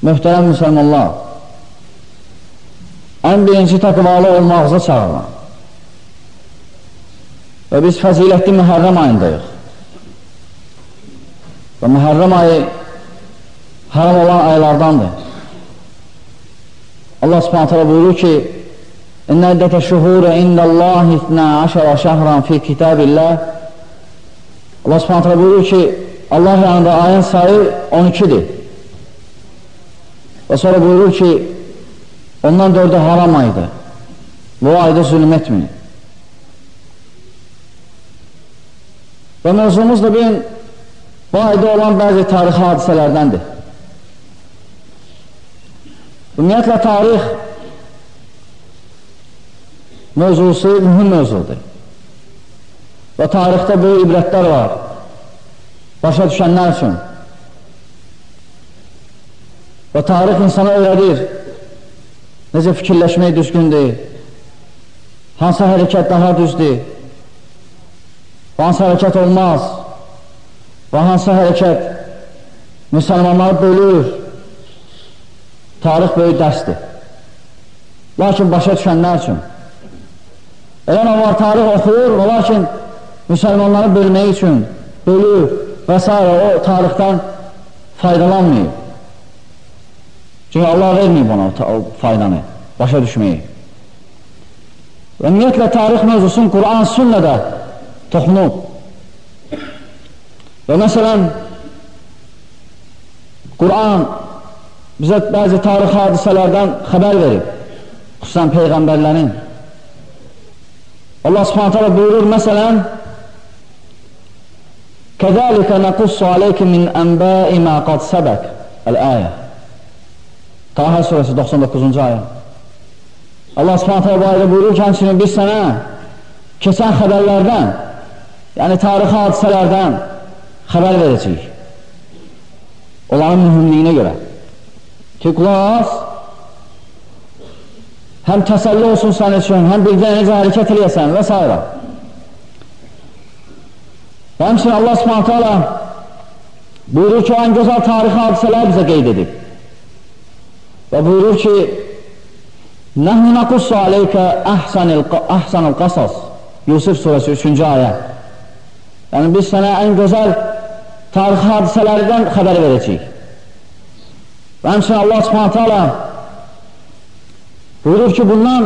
Möhtərəm müsəlmanlar, ən birinci təqvalı olmağıza çağırlar. Və biz fəzilətli Mühərrəm ayındayıq. Və Mühərrəm ayı haram olan aylardandır. Allah subhanət hələ buyurur ki, İnnə iddətə şuhurə indəllahi 12 şəhran fi kitabillah. Allah subhanət hələ buyurur ki, Allah yanında ayın sayı 12'dir. Və sonra buyurur ki, ondan 4'ü haram aydır. Bu ayda zülm etmeyin. Və mövzumuz da bu ayda olan bəzi tarixi hadisələrdəndir. Ümumiyyətlə, tarix mövzusu mühüm mövzudur. Və tarixdə böyük ibrətlər var, başa düşənlər üçün. Və tarix insana öyrədir, necə fikirləşmək düzgündür, hansı hərəkət daha düzdür, hansı hərəkət olmaz və hansı hərəkət müsəlmanları bölür. Tarix böyük dərsdir. Lakin başa düşənlər üçün. Elə nə var, tarix oxuyur, lakin müsəlmanları bölmək üçün bölür və s. o tarixdən faydalanmıyor. Çünki Allah verməyib ona o faydanı, başa düşməyi. Və ümumiyyətlə, tarix mövzusun Quran, sünnədə toxunub. Və məsələn, Quran bizə bəzi tarix hadisələrdən xəbər verib, xüsusən Peyğəmbərlərin. Allah subhanət hələ buyurur, məsələn, Kəzəlikə nəqussu aleyki min ənbəi mə qad səbək əl-əyə. Taha surəsi 99-cu ayə. Allah subhanət hələ bu ayda buyurur ki, həmçinin biz sənə keçən xəbərlərdən, yəni tarixi hadisələrdən xəbər verəcəyik. Onların mühümliyinə görə. Ki, qulaq, həm təsəlli olsun sən üçün, həm bilgə necə hərəkət eləyəsən və s. Və həmçinin Allah subhanət hələ buyurur ki, o ən gözəl tarixi hadisələr bizə qeyd edib. Və buyurur ki, Nəhnu nəqussu aleykə əhsənil qasas. Yusuf surəsi 3-cü ayə. Yəni, biz sənə ən gözəl tarixi hadisələrdən xəbər verəcəyik. Və həmçinin Allah subhanətə alə buyurur ki, bundan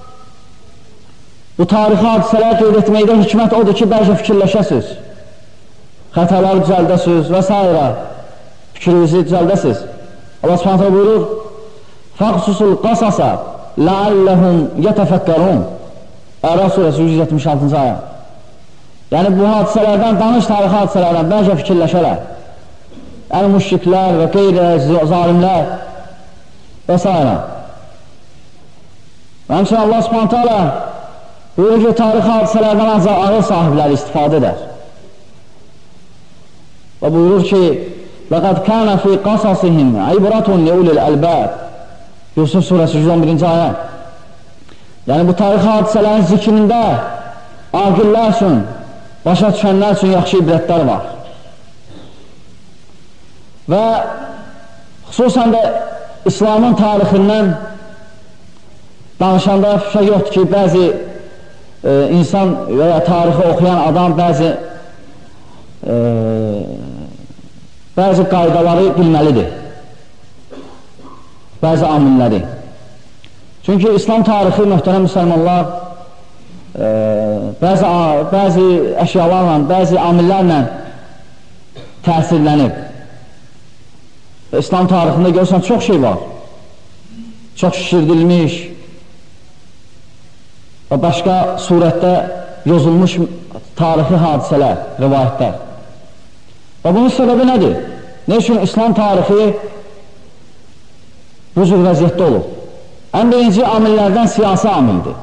bu tarixi hadisələr qeyd etməkdə hikmət odur ki, bəlkə fikirləşəsiz, xətələri düzəldəsiz və s. Fikrinizi düzəldəsiz. Allah subhanətə alə buyurur, Fəqsusul qasasa ləalləhum yətəfəkkərun. Ərəf surəsi 176-cı ayə. Yəni, bu hadisələrdən, danış tarixi hadisələrdən bəlkə fikirləşələr. Yəni, müşriklər və qeyri zalimlər və s. Və həmçinin Allah subhanətə alə buyurur ki, tarixi hadisələrdən ancaq ağıl sahibləri istifadə edər. Və buyurur ki, Ləqəd kənə fi qasasihim ibratun liulil əlbəb. Yusuf surəsi 111-ci ayə. Yəni, bu tarixi hadisələrin zikrində aqillər üçün, başa düşənlər üçün yaxşı ibrətlər var. Və xüsusən də İslamın tarixindən danışanda şey yoxdur ki, bəzi insan və ya tarixi oxuyan adam bəzi qaydaları bilməlidir. Bəzi amilləri. Çünki İslam tarixi, möhtərəm müsəlmanlar, bəzi əşyalarla, bəzi amillərlə təsirlənib. İslam tarixində görürsən, çox şey var. Çox şişirdilmiş və başqa surətdə yozulmuş tarixi hadisələr, rivayətlər. Və bunun səbəbi nədir? Ne üçün İslam tarixi bu cür vəziyyətdə olur? Ən birinci amillərdən siyasi amildir.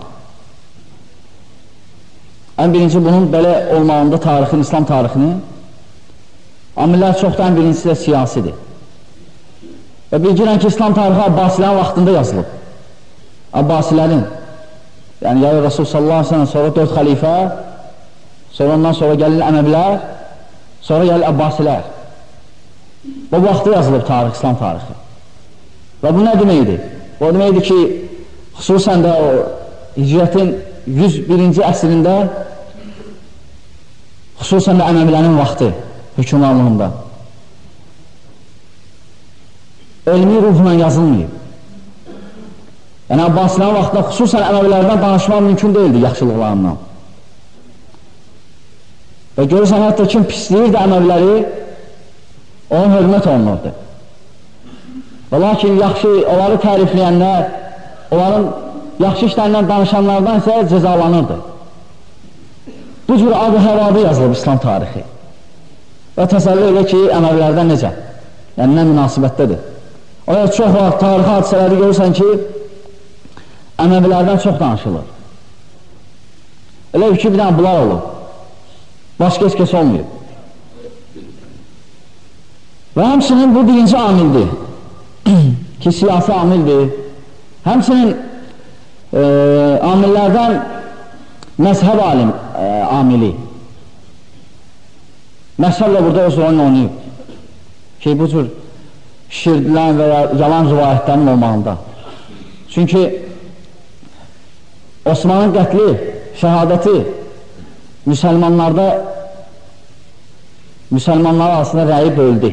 Ən birinci bunun belə olmağında tarixin, İslam tarixini amillər çoxdan ən birincisi də siyasidir. Və bilgirən ki, İslam tarixi Abbasilərin vaxtında yazılıb. Abbasilərin, yəni ya Rasul sallallahu aleyhi ve sellem, sonra 4 xəlifə, sonra ondan sonra gəlir Əməvilər, sonra gəlir Abbasilər. Bu vaxtda yazılıb tarix, İslam tarixi. Və bu nə deməkdir? O deməkdir ki, xüsusən də hicrətin 101-ci əsrində, xüsusən də Əməvilərin vaxtı, hökmranlığında elmi ruhla yazılmayıb. Yəni, Abbasilərin vaxtında xüsusən Əməvilərdən danışmaq mümkün deyildi yaxşılıqlarından. Və görürsən, hətta kim pisliyirdi Əməviləri, onun hörmət olunurdu. Və lakin yaxşı, onları tərifləyənlər, onların yaxşı işlərindən danışanlardan isə cəzalanırdı. Bu cür adı həvada yazılıb İslam tarixi. Və təsəvvür elə ki, Əməvilərdən necə? Yəni, nə münasibətdədir? Oraya çox vaxt tarixi hadisələri görürsən ki, Əməvilərdən çox danışılır. Elə ki, bir dənə bunlar olur. Başqa heç kəs olmuyor. Və həmçinin bu birinci amildir ki, siyasi amildir. Həmçinin amillərdən məzhəb amili. Məzhəblə burada öz oyunu oynayıb ki, bu cür şirdilən və ya yalan rivayətlərin olmağında. Çünki Osmanın qətli, şəhadəti müsəlmanlar arasında rəyi böldü.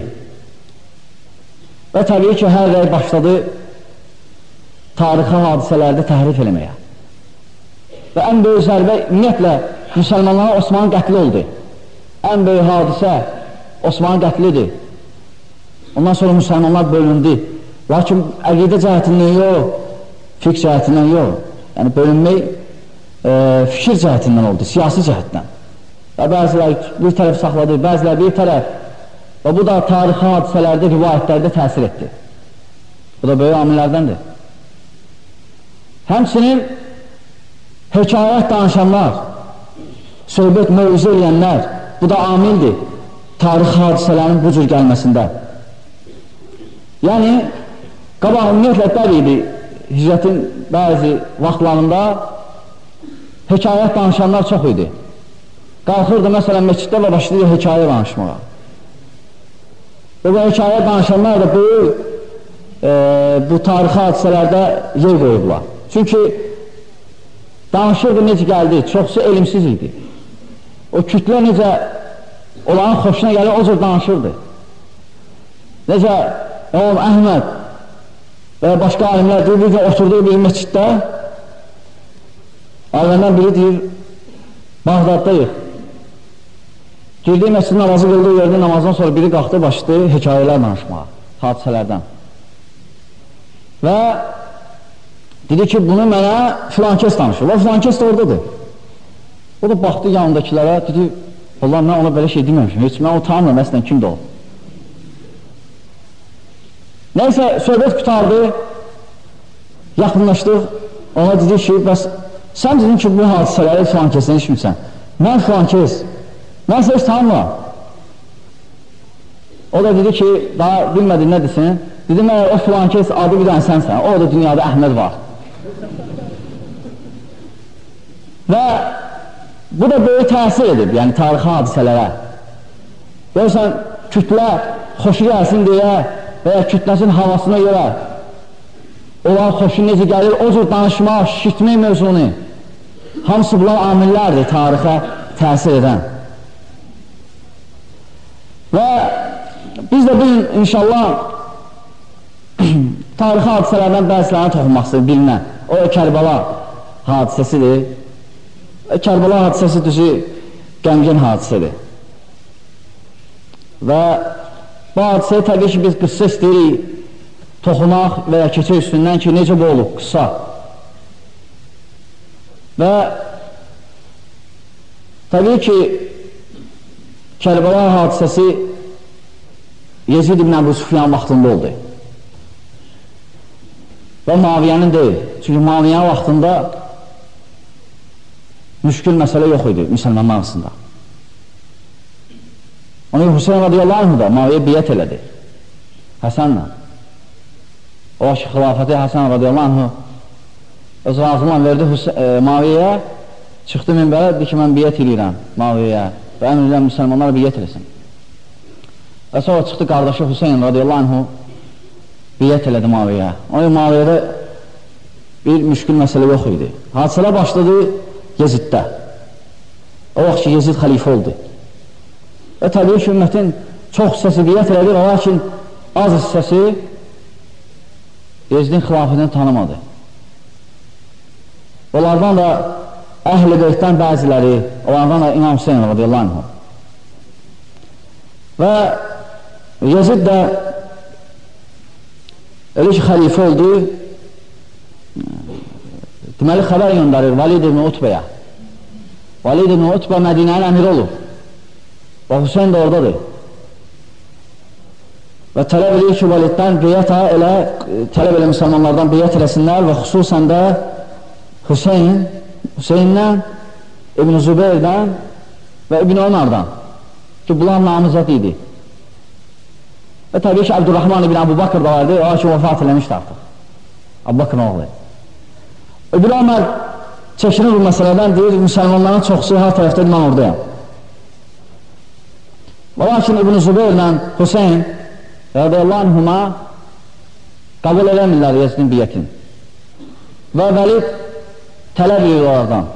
Və təbii ki, hər rəy başladı tarixi hadisələrdə təhrif eləməyə. Və ən böyük zərbə ümumiyyətlə müsəlmanlara Osmanın qətli oldu. Ən böyük hadisə Osmanın qətlidir. Ondan sonra müsəlmanlar bölündü. Lakin əqidə cəhətindən yox, fiqh cəhətindən yox. Yəni bölünmək fikir cəhətindən oldu, siyasi cəhətdən. Və bəzilər bir tərəf saxladı, bəzilər bir tərəf. Və bu da tarixi hadisələrdə, rivayətlərdə təsir etdi. Bu da böyük amillərdəndir. Həmçinin hekayət danışanlar, söhbət mövzu eləyənlər, bu da amildir tarixi hadisələrin bu cür gəlməsində. Yəni, qabaq ümumiyyətlə bəlidir, hicrətin bəzi vaxtlarında hekayət danışanlar çox idi. Qalxırdı, məsələn, məsciddə və başlayırdı hekayə danışmağa. Və bu hekayə danışanlar da bu tarixi hadisələrdə yer qoyublar. Çünki danışırdı, necə gəldi, çoxsu elmsiz idi. O kütlə necə onların xoşuna gəlir, o cür danışırdı. Necə oğlum Əhməd və başqa alimlər deyir, bir gün oturduğu bir məsciddə, alimlərdən biri deyir, Bağdaddayıq. Girdiyi məscidin namazı qıldığı yerdə namazdan sonra biri qalxdı, başladı hekayələr danışmağa, hadisələrdən. Və dedi ki, bunu mənə filankes danışır. Və filankes də oradadır. O da baxdı yanındakilərə, dedi, Allah, mən ona belə şey deməmişim, heç mən o tanımıram, əslən kimdir o? Nəysə, söhbət qutardı, yaxınlaşdıq, ona dedi ki, bəs sən dedin ki, bu hadisələri filankesdən işmirsən. Mən filankes, mən sən heç tanımıram. O da dedi ki, daha bilmədi nə desin, dedi, mən o filankes adı bir dənə sənsən, o da dünyada Əhməd var. Və bu da böyük təsir edib, yəni tarixi hadisələrə. Görürsən, kütlə xoşu gəlsin deyə və ya kütləsin havasına görə olan xoşu necə gəlir, o cür danışmaq, şişitmək mövzunu, hamısı bunlar amillərdir tarixə təsir edən. Və biz də bugün inşallah tarixi hadisələrdən bəzilərini toxunmaq bilinən. O Kərbəla hadisəsidir. Kərbəla hadisəsi düzü qəmgin hadisədir. Və bu hadisəyə təbii ki, biz qıssa istəyirik toxunaq və ya keçək üstündən ki, necə bu olub, qıssa. Və təbii ki, Kərbəla hadisəsi Yezid ibn Əbu Süfyan vaxtında oldu. Və Muaviyyənin deyil. Çünki Muaviyyənin vaxtında müşkül məsələ yox idi müsəlmanlar arasında. Onun Hüseyin radiyallahu anh da Muaviyyə biyyət elədi. Həsənlə. O ki, xilafəti Həsən radiyallahu anh öz razılan verdi Muaviyyəyə, çıxdı minbərə, dedi ki, mən biyyət eləyirəm Muaviyyəyə və əmr edirəm müsəlmanlara biyyət eləsin. Və sonra çıxdı qardaşı Hüseyin radiyallahu anh biyyət elədi Muaviyyəyə. O Muaviyyədə bir müşkül məsələ yox idi. Hadisələr başladı Yeziddə. O vaxt ki, Yezid xəlifə oldu. Və təbii ki, ümmətin çox hissəsi biyyət elədi, lakin az hissəsi Yezidin xilafətini tanımadı. Onlardan da Əhl-i Beytdən bəziləri, onlardan da İmam Hüseyin radiyallahu anh. Və Yezid də elə ki, xəlifə oldu, deməli, xəbər göndərir Valid ibn Utbəyə. Valid ibn Utbə Mədinənin əmiri olur. Və Hüseyin də oradadır. Və tələb edir ki, Validdən biyyətə elə, tələb elə müsəlmanlardan biyyət eləsinlər və xüsusən də Hüseyndən, İbn Zübeyrdən və İbn Ömərdən ki, bunlar namizət idi. Və təbii ki, Abdurrahman ibn Əbu Bakır da vardı, o ki, vəfat eləmişdi artıq. Əbu Bakırın oğlu. İbn Ömər çəkinir bu məsələdən, deyir, müsəlmanların çoxsu hər tərəfdə mən oradayam. Və lakin İbn Zübeyrlə Hüseyin radiyallahu anhuma qəbul eləmirlər Yezidin biyyətin. Və Vəlid tələb edir onlardan.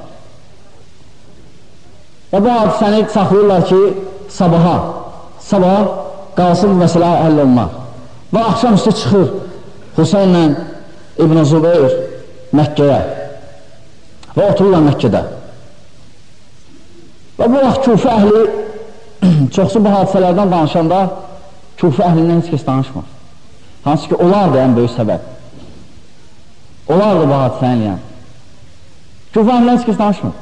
Və bu hadisəni saxlayırlar ki, sabah qalsın bu məsələ həll olmaq. Və axşam üstü çıxır Hüseyinlə İbn Zübeyr Məkkəyə və otururlar Məkkədə. Və bu vaxt Kufə əhli çoxsu bu hadisələrdən danışanda Kufə əhlindən heç kəs danışmır. Hansı ki, onlar da ən böyük səbəb. Onlar da bu hadisəni eləyən. Kufə əhlindən heç kəs danışmır.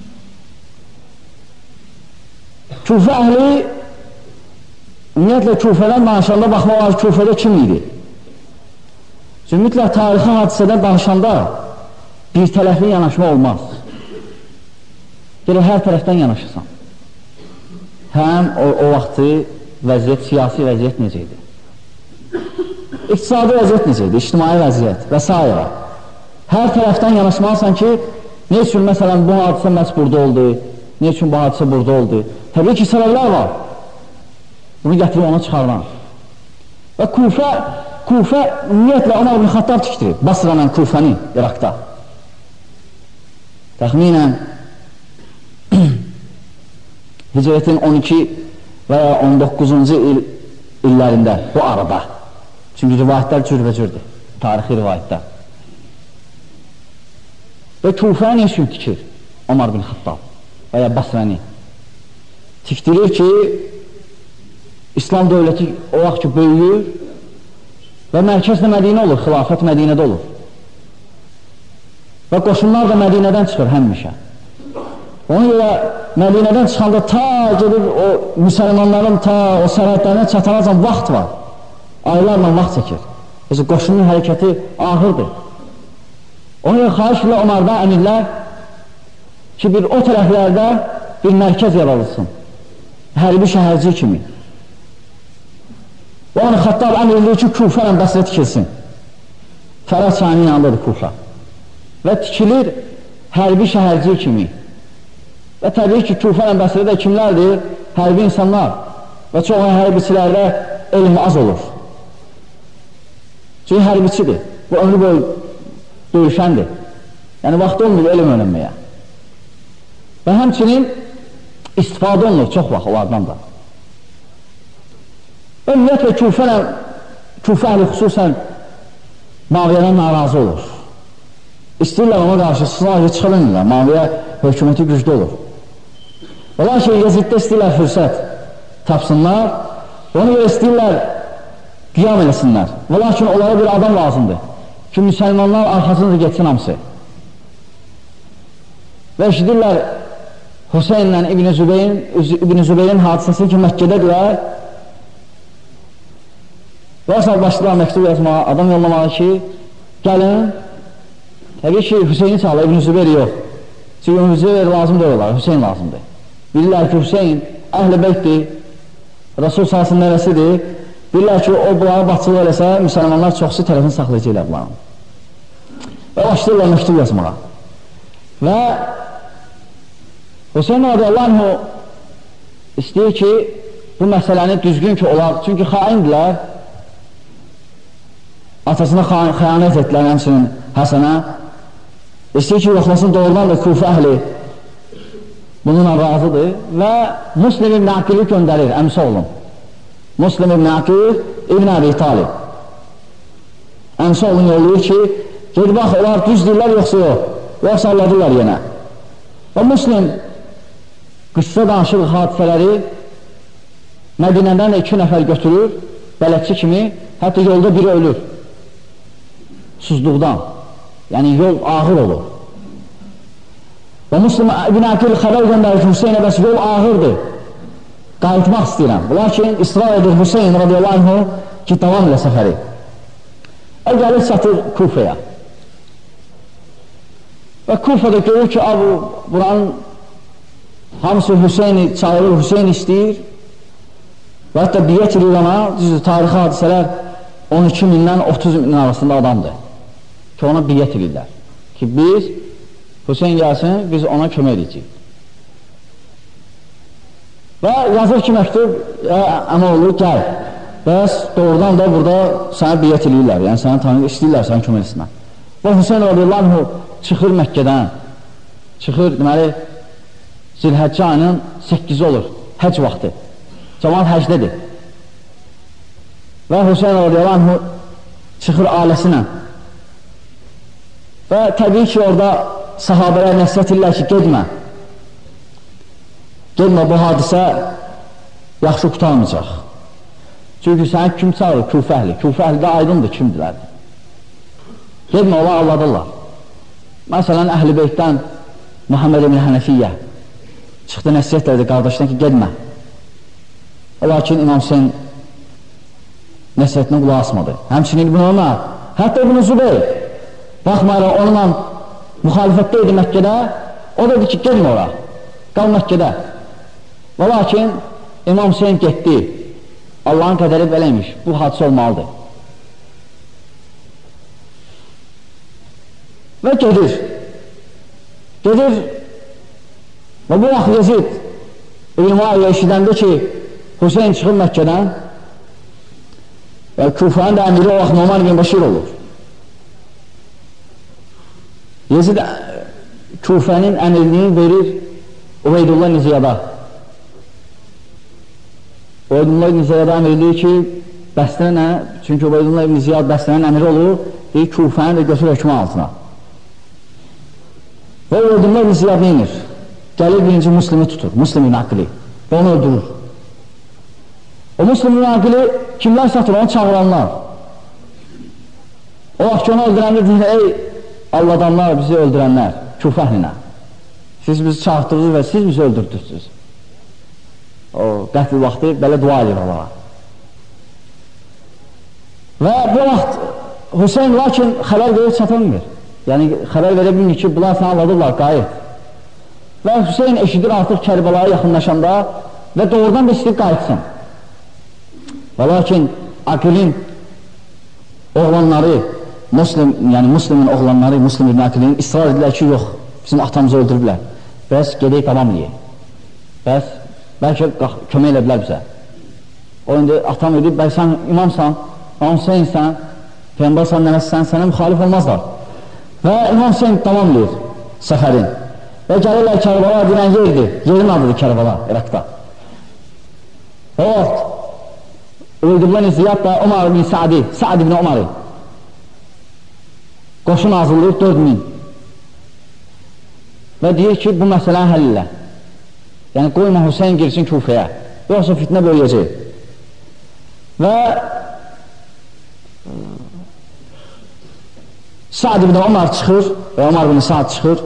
Kufə əhli ümumiyyətlə Kufədən danışanda baxmaq var, Kufədə kim idi? Ümumiyyətlə tarixi hadisədən danışanda bir tərəfli yanaşma olmaz. Gələ hər tərəfdən yanaşırsan. Həm o vaxtı vəziyyət, siyasi vəziyyət necə idi? İqtisadi vəziyyət necə idi? İctimai vəziyyət və s. Hər tərəfdən yanaşmalısan ki, ne üçün məsələn bu hadisə məhz burada oldu, ne üçün bu hadisə burada oldu? Təbii ki, səbəblər var. Bunu gətirib ona çıxardan. Və Kufə ümumiyyətlə Ömər ibn Xattab tikdirib, Basra'nın Kufəni İraqda. Təxminən Hicrətin 12 və ya 19-cu illərində bu arada. Çünki rivayətlər cürbəcürdür, tarixi rivayətlər. Və Kufəni üçün tikir Ömər ibn Xattab və ya Basrəni. Tikdirir ki, İslam dövləti o vaxt ki böyüyür və mərkəzdə Mədinə olur, xilafət Mədinədə olur. Və qoşunlar da Mədinədən çıxır həmişə. Ona görə Mədinədən çıxanda ta gedir o müsəlmanların ta o sərhədlərinə çatanacan vaxt var. Aylarla vaxt çəkir. Mesela qoşunun hərəkəti ağırdır. Ona görə xahiş ilə Ömərdən əmirlər ki, bir o tərəflərdə bir mərkəz yaradılsın. Hərbi şəhərci kimi. Və onu Xattab əmr edir ki, Kufə ilə Bəsrə tikilsin. Fərəz çayının yanındadır Kufə. Və tikilir hərbi şəhərci kimi. Və təbii ki, Kufə ilə Bəsrədə kimlərdir? Hərbi insanlar. Və çox hərbiçilərdə elm az olur. Çünki hərbiçidir. Bu ömrü boyu döyüşəndir. Yəni, vaxt olmuyor elm öyrənməyə. Və həmçinin istifadə olunur çox vaxt onlardan da. Ümumiyyətlə, Kufə əhli xüsusən Muaviyyədən narazı olur. İstəyirlər ona qarşı sınavı çıxa bilmirlər. Muaviyyə hökuməti güclü olur. Ola ki, Yeziddə istəyirlər fürsət tapsınlar, ona görə istəyirlər qiyam eləsinlər. Və lakin onlara bir adam lazımdır ki, müsəlmanlar arxasınca geçsin hamısı. Və eşidirlər Hüseyinlə İbn Zübeyrin hadisəsi ki, Məkkədədirlər. Və asal başlayırlar məktub yazmağa, adam yollamalı ki, gəlin, təbii ki, Hüseyni çağırır, İbn Zübeyri yox. Çünki İbn Zübeyri lazım deyirlər, Hüseyin lazımdır. Bilirlər ki, Hüseyin əhl-i beytdir, Rasul salsın nəvəsidir. Bilirlər ki, o bunları batçılıq eləsə, müsəlmanlar çoxsu tərəfini saxlayacaqlar bunların. Və başlayırlar məktub yazmağa. Və Hüseyin radiyallahu anh istəyir ki, bu məsələni düzgün ki, olar. Çünki xaindilər atasına xəyanət etdilər həmçinin Həsənə. İstəyir ki, yoxlasın, doğrudan da Kufə əhli bununla razıdır və Muslim ibn Aqili göndərir, əmsi oğlum. Muslim ibn Aqil ibn Əbi Talib. Əmsi oğlum yollayır ki, gedi bax, onlar düz deyirlər, yoxsa yox, yoxsa alladırlar yenə. Və Muslim qıssa danışır hadisələri Mədinədən 2 nəfər götürür, bələdçi kimi, hətta yolda biri ölür. Susuzluqdan. Yəni, yol ağır olur. Və Müslim ibn Aqil xəbər göndərir ki, Hüseynə bəs yol ağırdır. Qayıtmaq istəyirəm. Lakin israr edir Hüseyn radiyallahu anh ki, davam ilə səfəri. Gəlir çatır Kufəyə. Və Kufədə görür ki, buranın hamısı Hüseyni çağırır, Hüseyn istəyir. Və hətta biyyət edir ona, tarixi hadisələr 12 mindən 30 min arasında adamdır. Ki, ona biyyət edirlər. Ki, biz, Hüseyn gəlsin, biz ona kömək edəcəyik. Və yazır ki, məktub, əməoğlu, gəl. Bəs doğrudan da burada sənə biyyət edirlər, yəni səni tanıyır, istəyirlər səni kömək etsinə. Və Hüseyn radiyallahu çıxır Məkkədən, çıxır, deməli, Zilhəccə ayının 8-i olur, həcc vaxtı. Cəmaat həcdədir. Və Hüseyn radiyallahu çıxır ailəsinə. Və təbii ki, orada sahabələr nəsihət edirlər ki, gedmə. Gedmə, bu hadisə yaxşı qutarmayacaq. Çünki səni kim çağırır? Kufə əhli. Kufə əhli də aydındır, kimdirlər. Gedmə, onlar alladırlar. Məsələn, Əhl-i Beytdən Muhammed ibn Hənəfiyyə çıxdı nəsihət edir qardaşına ki, gedmə. Lakin İmam Hüseyn nəsihətinə qulaq asmadı. Həmçinin İbn Ömər, hətta İbn Zübeyr, baxmayaraq onunla müxalifətdə idi Məkkədə, o dedi ki, gelmə ora, qal Məkkədə. Və lakin İmam Hüseyn getdi, Allahın qədəri beləymiş, bu hadisə olmalıdır. Və gedir və bu vaxt Yezid İbn Muayyə eşidəndə ki, Hüseyn çıxır Məkkədən və Kufənin də əmiri o vaxt Numan ibn Bəşir olur. Yezid Kufənin əmirliğini verir Ubeydullah ibn Ziyada. Ubeydullah ibn Ziyada əmirliği ki, bəstənə, çünki Ubeydullah ibn Ziyad bəstənin əmiri olur, deyir Kufəni də götür hökmə altına. Və Ubeydullah ibn Ziyad neyinir? Gəlir birinci Müslimi tutur, Müslim ibn Aqili və onu öldürür. O Müslim ibn Aqili kimlər satır? Onu çağıranlar. O vaxt ki, onu öldürənlər deyir, ey alladanlar, bizi öldürənlər, Kufə əhlinə. Siz bizi çağırdınız və siz bizi öldürdürsünüz. O qətl vaxtı belə dua edir Allaha. Və bu vaxt Hüseyn lakin xəbər verib çatılmır. Yəni xəbər verə bilmir ki, bunlar səni alladıblar, qayıt. Və Hüseyn eşidir artıq Kərbalaya yaxınlaşanda və doğrudan da istəyir qayıtsın. Və lakin Aqilin oğlanları, yəni Müslimin oğlanları, Müslim ibn Aqilin israr edirlər ki, yox, bizim atamızı öldürüblər. Bəs gedək davam eləyək. Bəs bəlkə kömək elə bilər bizə. O indi atam edib, bəlkə sən imamsan, Hüseynsən, Peyğəmbərsən, nəvəsən, sənə müxalif olmazlar. Və İmam Hüseyn davam edir səfərin. Və gəlirlər Kərbala deyilən yerdir. Yerin adıdır Kərbala, İraqda. O vaxt Ubeydullah ibn Ziyad da Umar ibn Sa'di, Sa'd ibn Umar'ı qoşun hazırlayıb 4000. Və deyir ki, bu məsələni həll elə. Yəni, qoyma Hüseyn girsin Kufəyə. Yoxsa fitnə böyüyəcək. Və Sa'd ibn Umar çıxır və Umar ibn Sa'd çıxır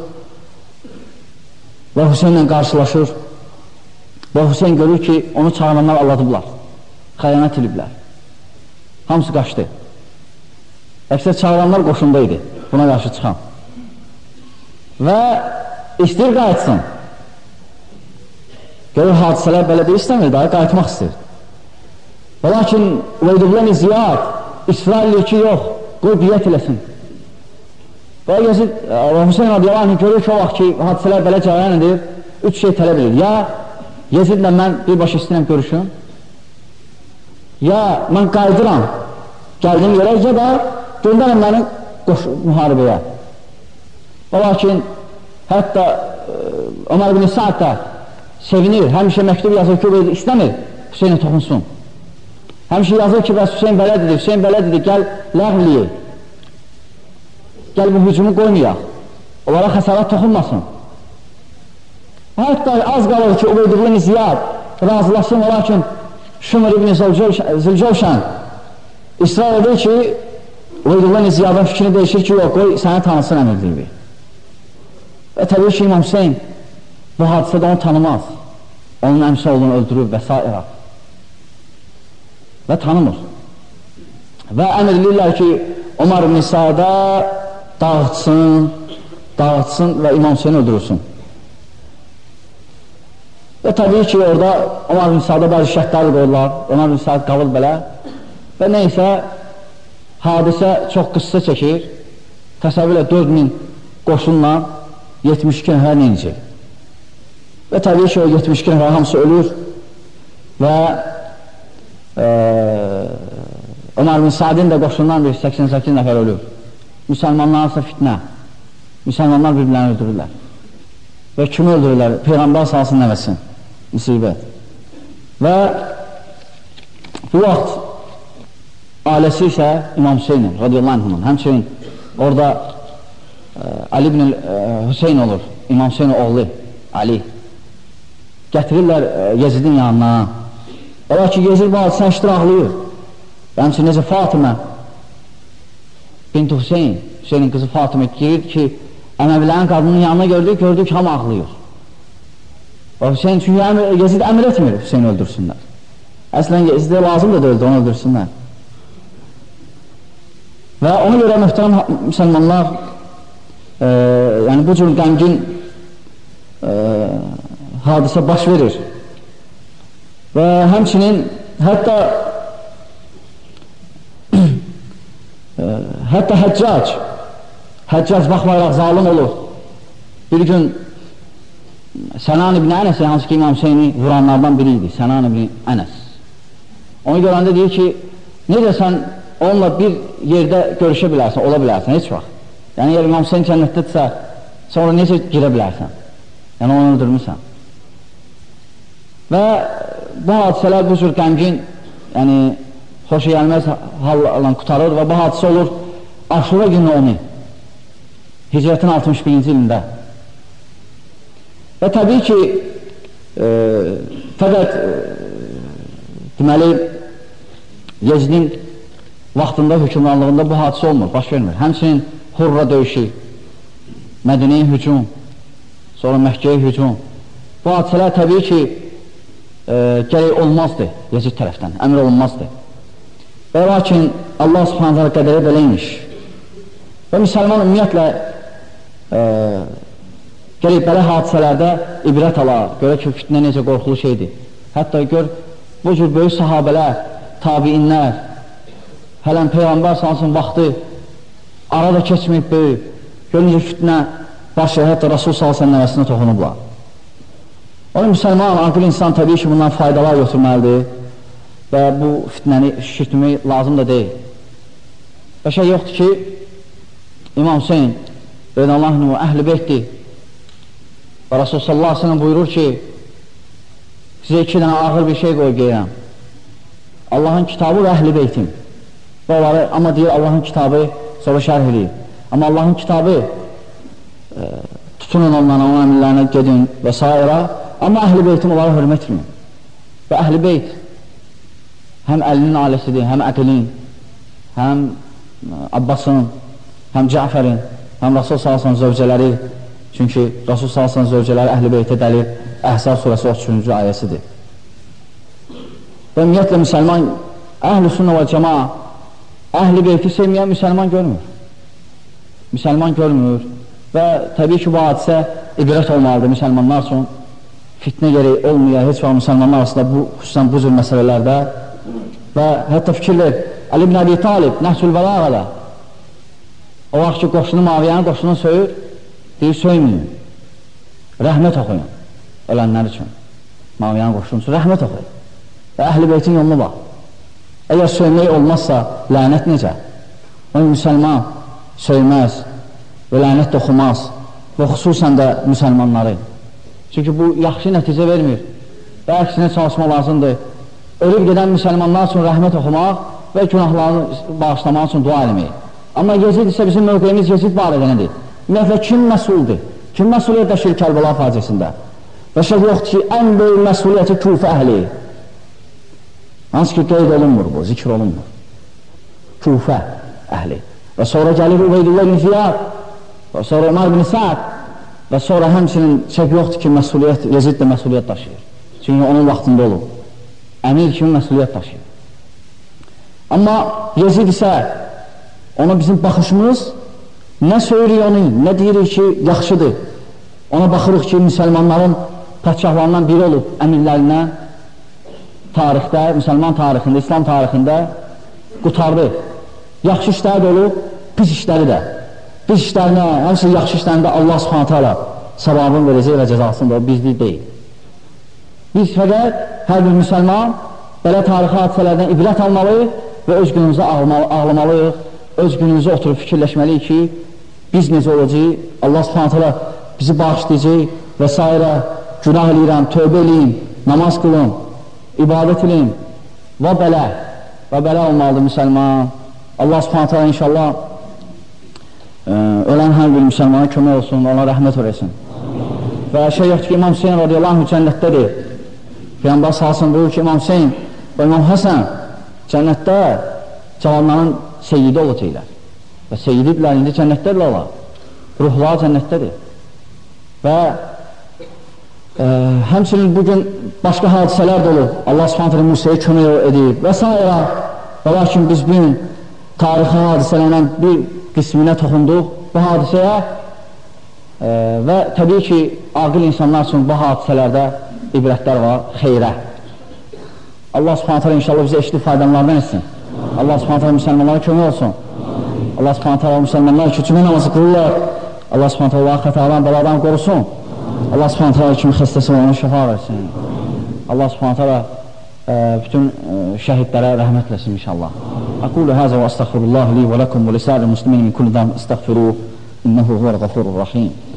və Hüseynlə qarşılaşır və Hüseyn görür ki, onu çağıranlar alladıblar, xəyanət ediblər. Hamısı qaçdı. Əksər çağıranlar qoşundaydı, buna qarşı çıxan. Və istəyir qayıtsın. Görür hadisələr belə deyil, istəmir, daha qayıtmaq istəyir. Və lakin Ubeydullah ibn Ziyad israr edir ki, yox, qoy biyyət eləsin. Və Hüseyn radiyallahu anh görür ki, o vaxt ki, hadisələr belə cərəyan edir, 3 şey tələb edir. Ya Yezidlə mən birbaşa istəyirəm görüşüm, ya mən qayıdıram, gəldim yerə, ya da göndərin məni müharibəyə. Lakin hətta Ömər ibn Sa'd da sevinir, həmişə məktub yazır ki, o istəmir Hüseynə toxunsun. Həmişə yazır ki, bəs Hüseyn belədir, gəl ləğvliyik, gəl bu hücumu qoymayaq, onlara xəsarət toxunmasın. Hətta az qalır ki, Ubeyd ibn Ziyad razılaşsın, lakin Şümr ibn Zülcövşən israr edir ki, Ubeyd ibn Ziyadın fikrini değişir ki, yox, qoy, səni tanısın əmirliyi. Və təbii ki, İmam Hüseyin bu hadisədə onu tanımaz. Onun əmsi olduğunu öldürür və s. Və tanımır. Və əmr edirlər ki, Ömər ibn Sa'da dağıtsın və İmam Hüseyini öldürürsün. Və təbii ki, orada Ömər ibn Sa'da bəzi şərtlər qoyurlar. Ömər ibn Sa'd qalır belə. Və neysə, hadisə çox qıssa çəkir. Təsəvvür elə 4000 qoşunla 72 nəfər neynəcək. Və təbii ki, o 72 nəfər hamısı ölür və Ömər ibn Sa'din də qoşundan 88 nəfər ölür. Müsəlmanlarsa fitnə. Müsəlmanlar bir-birlərini öldürürlər. Və kimi öldürürlər? Peyğəmbər salsın nəvəsin. Müsibət. Və bu vaxt ailəsi isə İmam Hüseynin radiyallahu anhunun. Həmçinin orada Ali ibn Hüseyin olur. İmam Hüseynin oğlu Ali. Gətirirlər Yezidin yanına. Ola ki, Yezid bu hadisə iştiraklayır. Həmçinin necə Fatimə bint Hüseyin, Hüseynin qızı Fatimə girir ki, Əməvilərin qadının yanına gördük ki, hamı ağlayır. O Hüseyin, çünki Yezid əmr etmir Hüseyini öldürsünlər. Əslən, Yezid'e lazım da deyildi, onu öldürsünlər. Və ona görə mühtərəm müsəlmanlar, yəni bu cür qəmgin hadisə baş verir. Və həmçinin hətta Həccac baxmayaraq zalim olur. Bir gün Sənan ibn Ənəs, hansı ki İmam Hüseyni vuranlardan biri idi, Sənan ibn Ənəs. Onu görəndə deyir ki, necə sən onunla bir yerdə görüşə bilərsən, ola bilərsən, heç vaxt. Yəni, əgər İmam Hüseyin cənnətdədirsə, sonra necə girə bilərsən? Yəni, onu öldürmürsən. Və bu hadisələr bu cür qəmgin, yəni, xoşa gəlməz halla qutarır və bu hadisə olur Aşura günü onu, Hicrətin 61-ci ilində. Və təbii ki, fəqət deməli, Yezidin vaxtında, hökümranlığında bu hadisə olmur, baş vermir. Həmçinin Hurra döyüşü, Mədinəyə hücum, sonra Məkkəyə hücum. Bu hadisələr təbii ki, gərək olmazdı Yezid tərəfdən, əmr olunmazdı. Və lakin Allah subhanətə qədəri beləymiş. Və müsəlman ümumiyyətlə gərək belə hadisələrdə ibrət alar, görə ki, fitnə necə qorxulu şeydir. Hətta gör, bu cür böyük sahabələr, tabiinlər, hələn Peyğəmbər salsın vaxtı arada keçməyib böyük, gör necə fitnə başı, hətta Rasul salsın nəvəsinə toxunublar. Onun müsəlman, aqil insan təbii ki, bundan faydalar götürməlidir və bu fitnəni şişirtmək lazım da deyil. Və şey yoxdur ki, İmam Hüseyin Allah'ın əhl-i beytdir və Rasul sallallahu aleyhi ve sellem buyurur ki, sizə 2 dənə ağır bir şey qoy qeyrəm. Allahın kitabı və əhl-i beytim. Və onları, amma deyir Allahın kitabı, sonra şərh edir. Amma Allahın kitabı tutunun ondan, onun əmirlərinə gedin və s. Amma əhl-i beytim onları hörmət etməyin. Və əhl-i beyt həm Əlinin ailəsidir, həm Əqilin, həm Abbasın, həm Cəfərin, həm Rasul sallallahu zövcələri, çünki Rasul sallallahu zövcələri əhl-i beytə dəlir, Əhzab surəsi 33-cü ayəsidir. Və ümumiyyətlə müsəlman, əhl-i sünnə və cəmaa, əhl-i beyti sevməyən müsəlman görmür. Müsəlman görmür və təbii ki, bu hadisə ibrət olmalıdır müsəlmanlar üçün. Fitnə gərək olmuyor, heç vaxt müsəlmanlar arasında xüsusən bu cür məsələlərdə və hətta fikirlər, Ali ibn Əbi Talib, Nəhsül Vəlağədə o vaxt ki, qoşunu Maviyyanın qoşunu söyür, deyir, söyməyin, rəhmət oxuyun ölənlər üçün, Maviyyanın qoşunu üçün rəhmət oxuyun və əhl-i beytin yolunu bax. Əgər söymək olmazsa, lənət necə? o müsəlman söyməz və lənət də oxumaz və xüsusən də müsəlmanları. Çünki bu yaxşı nəticə vermir və əksinə çalışma lazımdır. Ölüb gedən müsəlmanlar üçün rəhmət oxumaq və günahlarını bağışlamaq üçün dua eləmək. Amma Yezid isə bizim mövqeyimiz Yezid barədə nədir? Ümumiyyətlə, kim məsuldur? Kim məsuliyyət daşıyır Kərbəla faciəsində? Və şək yoxdur ki, ən böyük məsuliyyəti Kufə əhli. Hansı ki, qeyd olunmur bu, zikr olunmur. Kufə əhli. Və sonra gəlir Ubeydullah ibn Ziyad, və sonra Ömər ibn Sa'd, və sonra həmsinin şək yoxdur ki, məsuliyyət, Yezid də məsuliyyət daşıyır. Çünki onun vaxtında olub. Əmir kimi məsuliyyət daşıyır. Amma Yezid isə ona bizim baxışımız nə söyürük onu, nə deyirik ki, yaxşıdır. Ona baxırıq ki, müsəlmanların padşahlarından biri olub əmirlərinə tarixdə, müsəlman tarixində, İslam tarixində qutardı. Yaxşı işləri də olub, pis işləri də. Pis işlərinə, həmsə yaxşı işlərində Allah subhanətə ala savabın verəcək və cəzasını da o bizlik deyil. Biz fəqət hər bir müsəlman belə tarixi hadisələrdən ibrət almalı və öz günümüzə ağlamalıyıq, öz günümüzə oturub fikirləşməliyik ki, biz necə olacaq, Allah subhanətə ala bizi bağışlayacaq və s. Günah eləyirəm, tövbə eləyim, namaz qılın, ibadət eləyim və belə olmalıdır müsəlman. Allah subhanətə ala inşallah ölən hər bir müsəlmana kömək olsun, ona rəhmət verəsin. Və şey yoxdur ki, İmam Hüseyin radiyallahu anh cənnətdədir. Peyğəmbər salsın buyur ki, İmam Hüseyin və İmam Həsən cənnətdə cavanların seyyidi olacaqlar. Və seyyididirlər, indi cənnətdədirlər olar. Ruhlar cənnətdədir. Və həmçinin bugün başqa hadisələr də olur. Allah subhanətlə Musa'ya kömək edib və s. Və lakin biz bugün tarixi hadisələrlə bir qisminə toxunduq bu hadisəyə və təbii ki, aqil insanlar üçün bu hadisələrdə ibrətlər var, xeyrə. Allah subhanətlə inşallah bizə eşitli faydalardan etsin. Allah subhanətlə müsəlmanlara kömək olsun. Allah subhanətlə müsəlmanlar ki, cümə namazı qılırlar. Allah subhanətlə xətadan, bəladan qorusun. Allah subhanətlə kimi xəstəsi ona şəfa versin. Allah subhanətlə bütün şəhidlərə rəhmət eləsin inşallah. Aqulu həzə və əstəğfirullah li və ləkum və lisəl-i muslimin min kulli zəm əstəğfiruh. İnnəhu huvəl-ğafurur-rahim.